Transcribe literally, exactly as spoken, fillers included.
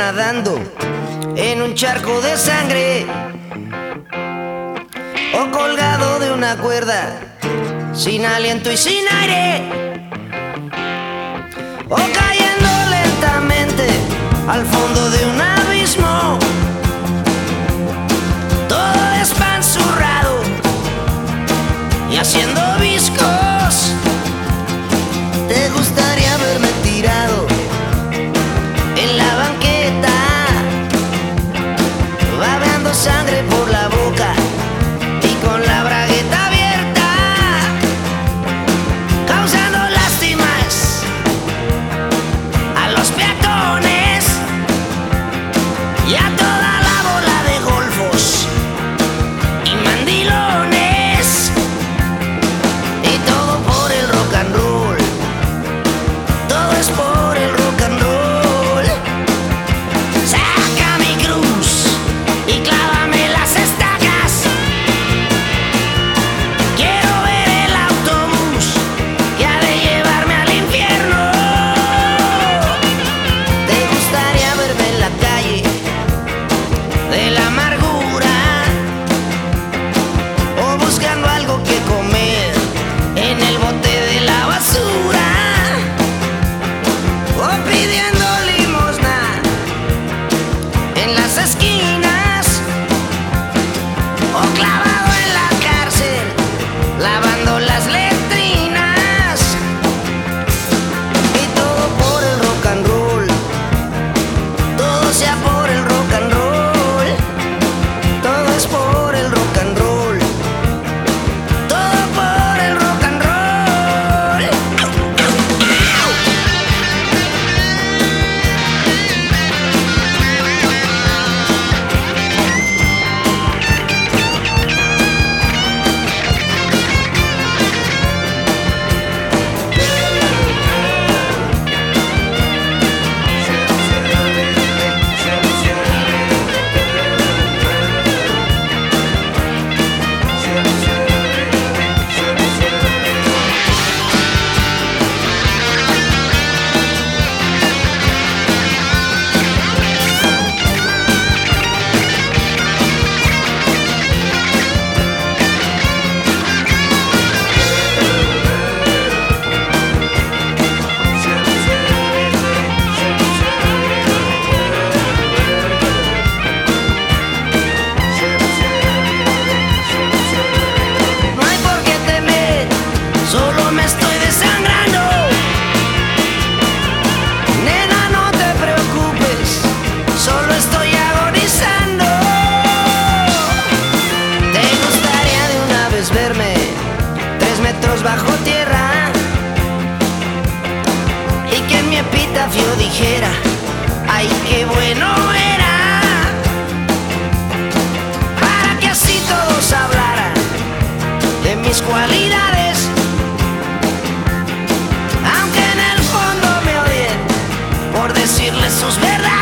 nadando en un charco de sangre, o colgado de una cuerda sin aliento y sin aire, o cayendo lentamente al fondo de un abismo, todo despanzurrado y haciendo viscos. ¿Te gustaría verme tirado en la banqueta, babeando sangre por la boca y con la bragueta abierta, causando lástimas a los peatones y a toda la bola de golfos y mandilones? Y todo por el rock and roll, todo es por el rock and roll. Saca mi cruz y clávame las estacas. Quiero ver el autobús que ha de llevarme al infierno. ¿Te gustaría verme en la calle de la amargura, o buscando algo que comer en el bote de la basura, o pidiendo limosna en las esquinas, o clavado en la cárcel lavando las letrinas? Y todo por el rock and roll, todo sea por el rock and roll, todo es por el rock and roll, todo por el rock and roll. No hay por qué temer, solo me estoy desangrando. Nena, no te preocupes, solo estoy agonizando. ¿Te gustaría de una vez verme tres metros bajo tierra y que en mi epitafio dijera: ay, qué bueno era? Para que así todos hablaran de mis cualidades, aunque en el fondo me odien por decirles sus verdades.